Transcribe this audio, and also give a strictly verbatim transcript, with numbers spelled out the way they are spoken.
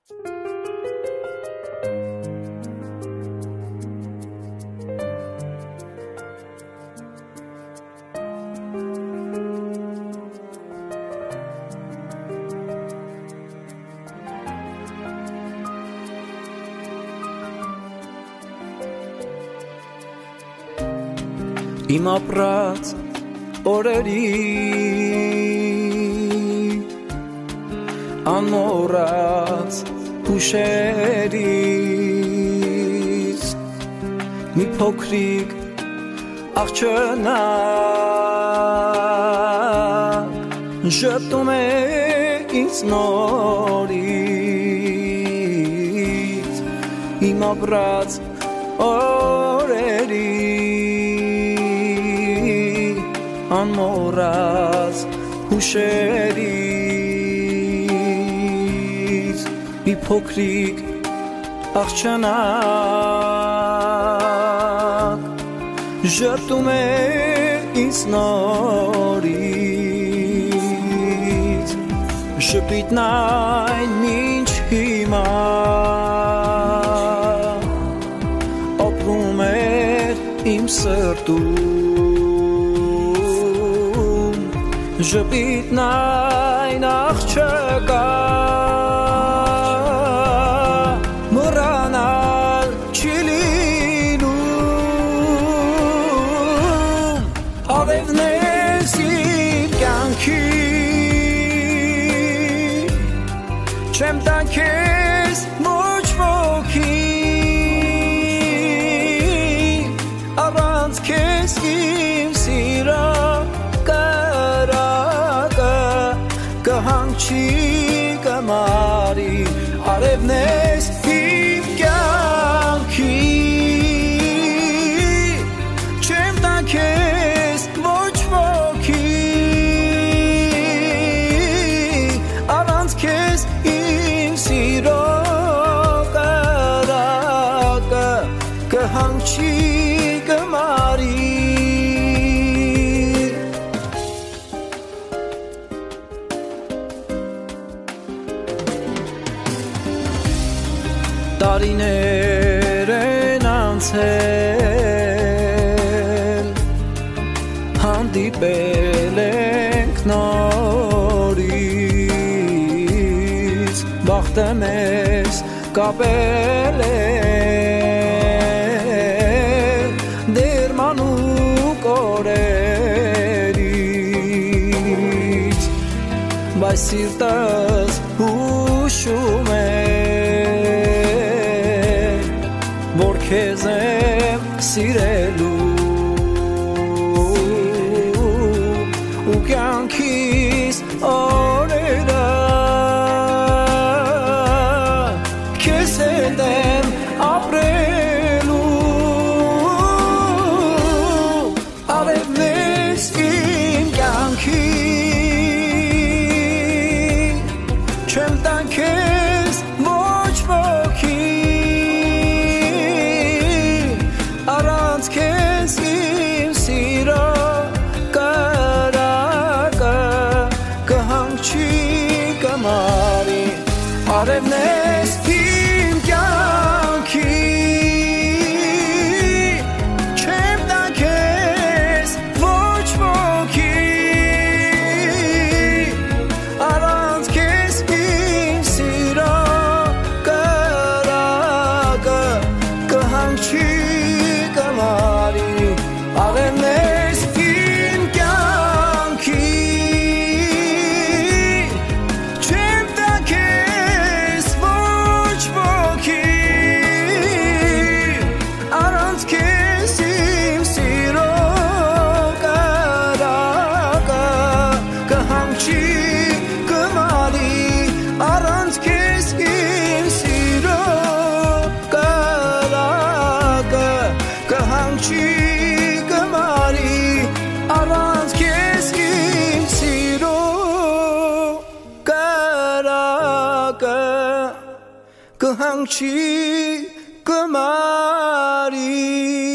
Իմ ապրած օրերի անմոռաց հուշերից մի փոքրիկ աղջնակ ժպտում է ինձ նորից իմ ապրած օրերի անմոռաց հուշերից մի փոքրիկ աղջնակ ժպտում է ինձ նորից ժպիտն այն մինչ հիմա ապրում էր իմ սրտում ժպիտն այն աղջկա մոռանալ չի լինում արևն ես իմ կյանքի չեմ տա քեզ ոչ ոքի առանց քեզ իմ սիրո Կհանչի կմարի արևն ես իմ կյանքի չեմ տա քեզ ոչ ոքի առանց քեզ իմ սիրո կրակը կհանչի կմարի Տարիներ են անցել հանդիպել ենք նորից բախտը մեզ կապել է դերմանուկ օրերից բայց սիրտս հուշում է որ քեզ եմ սիրելու ու կյանքիս օրերը քեզ հետ եմ ապրելու արևն ես իմ կյանքի չեմ տա քեզ ոչ ոքի Քեզ իմ սիրո կրակը կհանչի կմարի արևն ես իմ կյանքի չեմ տա քեզ ոչ ոքի առանց քեզ իմ սիրո կրակը կհանչի Արևն ես իմ կյանքի չեմ տա քեզ ոչ ոքի առանց քեզ իմ սիրո կրակը կհանչի կմարի առանց քեզ իմ սիրո կրակը կհանչի Առանց քեզ իմ սիրո կրակը կհանչի կմարի